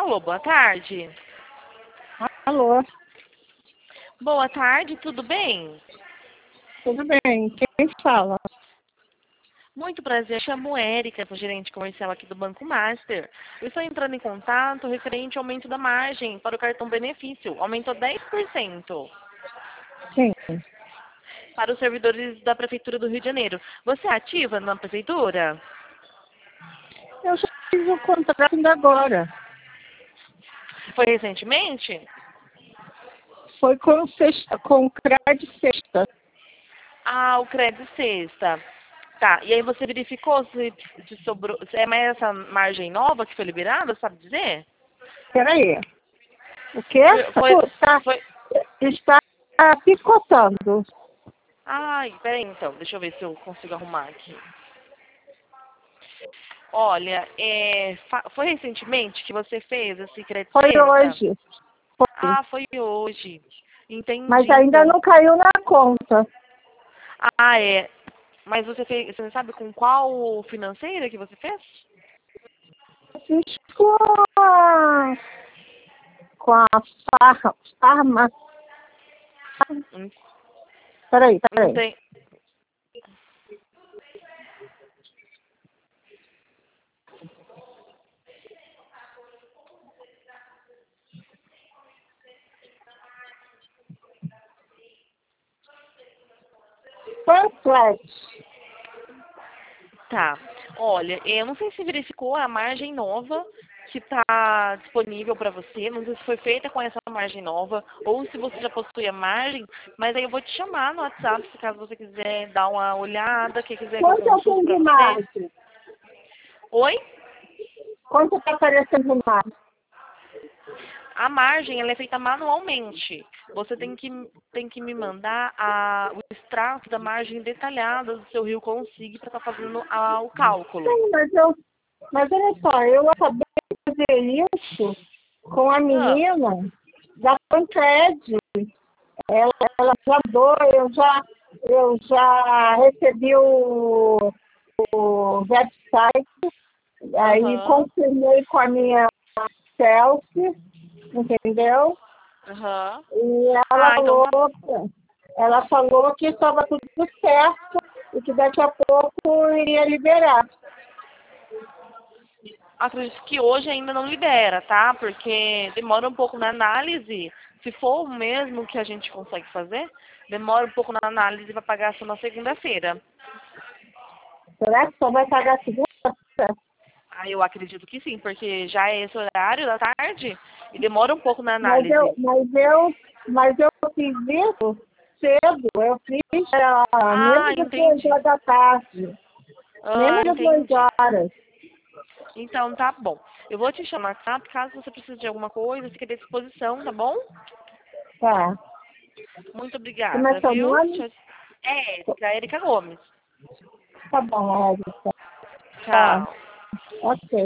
Alô, boa tarde. Alô, Boa tarde, tudo bem? tudo bem? Quem fala? Muito prazer, chamo Érica, sou gerente comercial aqui do Banco Master. Eu estou entrando em contato referente ao aumento da margem para o cartão benefício. Aumentou 10% Sim, para os servidores da Prefeitura do Rio de Janeiro. Você é ativa na Prefeitura? eu já fiz o contrato ainda agora. Foi recentemente? Foi com sexta, com CRED sexta. Ah, o crédito sexta. Tá, e aí você verificou se sobrou, se é mais essa margem nova que foi liberada, sabe dizer? Peraí, o quê? Foi, Está, foi... está picotando. Ai, peraí então, deixa eu ver se eu consigo arrumar aqui. Olha, foi recentemente que você fez esse crédito Foi sexta? hoje, foi. Ah, foi hoje. Mas Entendi, ainda então. não caiu na conta. Ah, é. Mas você fez, você sabe com qual financeira que você fez? Fiz com a farma. Hum, Peraí. Enten- Panflex. Tá. Olha, eu não sei se verificou a margem nova que está disponível para você. Não sei se foi feita com essa margem nova ou se você já possui a margem, mas aí eu vou te chamar no WhatsApp se caso você quiser dar uma olhada, que quiser que eu Quanto eu consulte tenho para de você. margem? Oi? Quanto está aparecendo de margem? A margem ela é feita manualmente. Você tem que me mandar o extrato da margem detalhada do seu Rio Consigne para estar fazendo o cálculo. Sim, mas olha só, eu acabei de fazer isso com a Ah, menina da Pancred. Ela já mandou, eu já recebi o website, aí aham, confirmei com a minha selfie, entendeu? aham. E Ah, então tá. ela falou que estava tudo certo e que daqui a pouco iria liberar. Acredito que hoje ainda não libera, tá? Porque demora um pouco na análise. Se for o mesmo que a gente consegue fazer, demora um pouco na análise para pagar só na segunda-feira. Será que só vai pagar segunda? Ah, eu acredito que sim, porque já é esse horário da tarde e demora um pouco na Mas eu, análise. mas eu, mas eu fiz isso cedo. Eu fiz Ah, menos de duas entendi. horas da tarde. Ah, Menos de duas entendi. horas. Então tá bom. Eu vou te chamar, tá? Caso você precise de alguma coisa, fique à disposição, tá bom? Tá. Muito Como é obrigada, seu viu? nome? É, Erika Gomes. Tá bom, Érica. Tá. Tchau. Ok.